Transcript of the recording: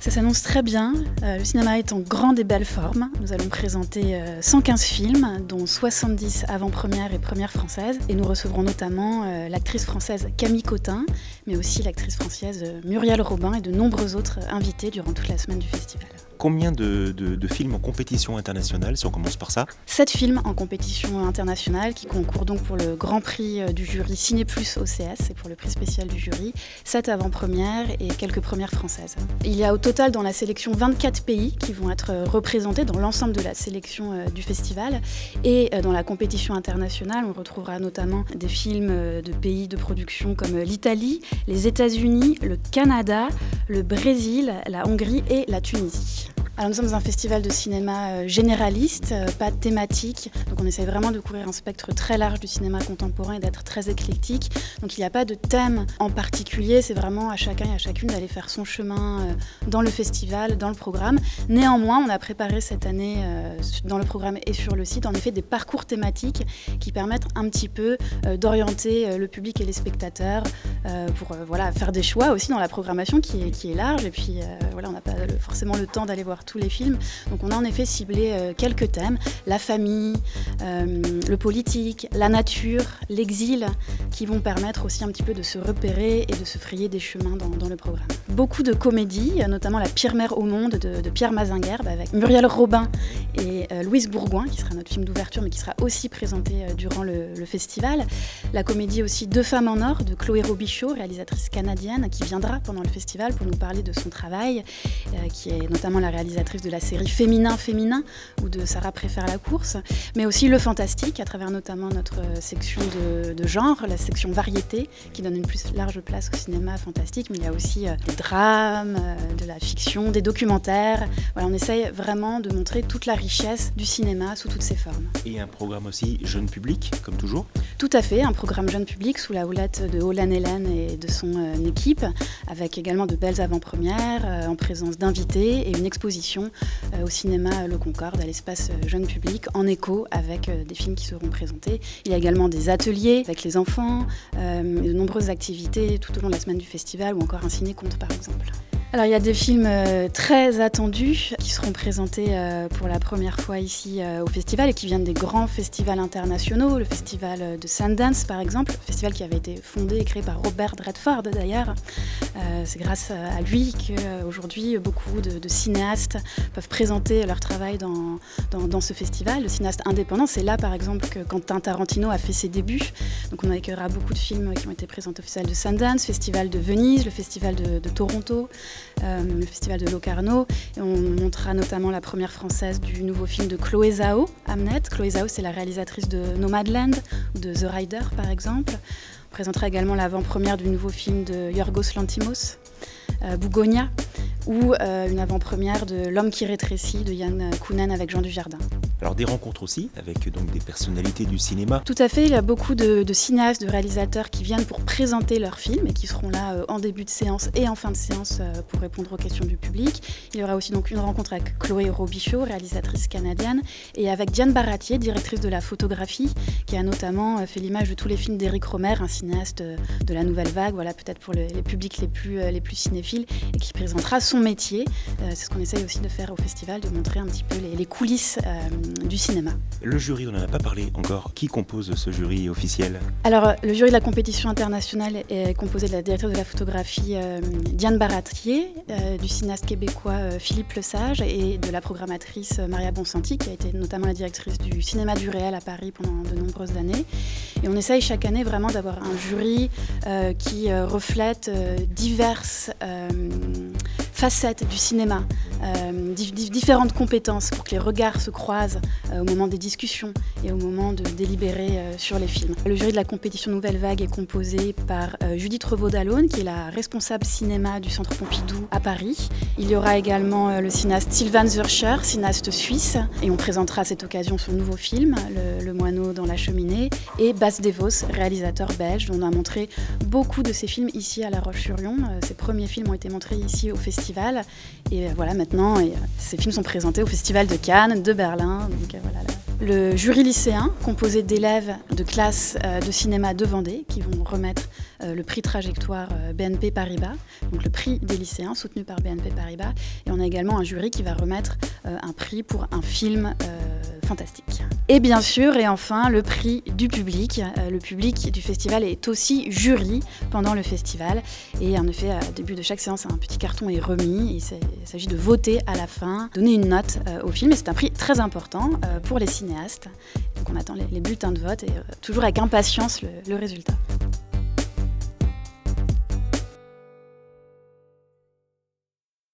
Ça s'annonce très bien. Le cinéma est en grande et belle forme. Nous allons présenter 115 films, dont 70 avant-premières et premières françaises. Et nous recevrons notamment l'actrice française Camille Cotin, mais aussi l'actrice française Muriel Robin et de nombreux autres invités durant toute la semaine du festival. Combien de films en compétition internationale, si on commence par ça ? 7 films en compétition internationale qui concourent donc pour le grand prix du jury Ciné Plus OCS et pour le prix spécial du jury, 7 avant-premières et quelques premières françaises. Il y a au total dans la sélection 24 pays qui vont être représentés dans l'ensemble de la sélection du festival. Et dans la compétition internationale, on retrouvera notamment des films de pays de production comme l'Italie, les États-Unis, le Canada, le Brésil, la Hongrie et la Tunisie. Alors nous sommes dans un festival de cinéma généraliste, pas thématique, donc on essaie vraiment de couvrir un spectre très large du cinéma contemporain et d'être très éclectique. Donc il n'y a pas de thème en particulier, c'est vraiment à chacun et à chacune d'aller faire son chemin dans le festival, dans le programme. Néanmoins, on a préparé cette année dans le programme et sur le site en effet des parcours thématiques qui permettent un petit peu d'orienter le public et les spectateurs pour faire des choix aussi dans la programmation qui est large. Et puis on n'a pas forcément le temps d'aller voir tous les films. Donc on a en effet ciblé quelques thèmes, la famille, le politique, la nature, l'exil, qui vont permettre aussi un petit peu de se repérer et de se frayer des chemins dans le programme. Beaucoup de comédies, notamment La pire mère au monde de Pierre Mazinguerbe avec Muriel Robin et Louise Bourgoin, qui sera notre film d'ouverture mais qui sera aussi présenté durant le festival. La comédie aussi Deux femmes en or de Chloé Robichaud, réalisatrice canadienne, qui viendra pendant le festival pour nous parler de son travail, qui est notamment la réalisatrice de la série Féminin ou de Sarah préfère la course, mais aussi Le Fantastique à travers notamment notre section de genre, la section variété qui donne une plus large place au cinéma fantastique, mais il y a aussi des drames, de la fiction, des documentaires. Voilà, on essaye vraiment de montrer toute la richesse du cinéma sous toutes ses formes. Et un programme aussi jeune public, comme toujours ? Tout à fait, un programme jeune public sous la houlette de Olan Hélène et de son équipe, avec également de belles avant-premières en présence d'invités et une exposition au cinéma Le Concorde, à l'espace jeune public, en écho avec des films qui seront présentés. Il y a également des ateliers avec les enfants, de nombreuses activités tout au long de la semaine du festival, ou encore un ciné-conte par exemple. Alors il y a des films très attendus qui seront présentés pour la première fois ici au festival et qui viennent des grands festivals internationaux, le festival de Sundance par exemple, festival qui avait été fondé et créé par Robert Redford d'ailleurs. C'est grâce à lui qu'aujourd'hui beaucoup de cinéastes peuvent présenter leur travail dans ce festival. Le cinéaste indépendant, c'est là par exemple que Quentin Tarantino a fait ses débuts. Donc on accueillera beaucoup de films qui ont été présentés au festival de Sundance, festival de Venise, le festival de Toronto, le festival de Locarno. Et on montrera notamment la première française du nouveau film de Chloé Zhao, Hamnet. Chloé Zhao, c'est la réalisatrice de Nomadland ou de The Rider par exemple. On présentera également l'avant-première du nouveau film de Yorgos Lanthimos, Bougonia, ou une avant-première de L'homme qui rétrécit de Yann Kounen avec Jean Dujardin. Alors des rencontres aussi avec donc des personnalités du cinéma. Tout à fait, il y a beaucoup de cinéastes, de réalisateurs qui viennent pour présenter leurs films et qui seront là en début de séance et en fin de séance pour répondre aux questions du public. Il y aura aussi donc une rencontre avec Chloé Robichaud, réalisatrice canadienne, et avec Diane Baratier, directrice de la photographie, qui a notamment fait l'image de tous les films d'Éric Rohmer, un cinéaste de la nouvelle vague, voilà, peut-être pour les publics les plus cinéphiles, et qui présentera son métier. C'est ce qu'on essaye aussi de faire au festival, de montrer un petit peu les coulisses du cinéma. Le jury, on n'en a pas parlé encore. Qui compose ce jury officiel ? Alors, le jury de la compétition internationale est composé de la directrice de la photographie Diane Baratier, du cinéaste québécois Philippe Lesage et de la programmatrice Maria Bonsanti, qui a été notamment la directrice du cinéma du réel à Paris pendant de nombreuses années. Et on essaye chaque année vraiment d'avoir un jury qui reflète diverses facettes du cinéma, différentes compétences pour que les regards se croisent au moment des discussions et au moment de délibérer sur les films. Le jury de la compétition Nouvelle Vague est composé par Judith Revaud-Dallon, qui est la responsable cinéma du Centre Pompidou à Paris. Il y aura également le cinéaste Sylvain Zürcher, cinéaste suisse, et on présentera à cette occasion son nouveau film, Le moineau dans la cheminée, et Bas Devos, réalisateur belge, dont on a montré beaucoup de ses films ici à La Roche-sur-Yon. Ses premiers films ont été montrés ici au festival, et voilà maintenant, ces films sont présentés au Festival de Cannes, de Berlin, donc voilà, Le jury lycéen, composé d'élèves de classes de cinéma de Vendée, qui vont remettre le prix Trajectoire BNP Paribas, donc le prix des lycéens soutenu par BNP Paribas. Et on a également un jury qui va remettre un prix pour un film fantastique. Et bien sûr, et enfin, le prix du public. Le public du festival est aussi jury pendant le festival. Et en effet, au début de chaque séance, un petit carton est remis. Il s'agit de voter à la fin, donner une note au film. Et c'est un prix très important pour les cinéastes. Donc on attend les bulletins de vote et toujours avec impatience le résultat.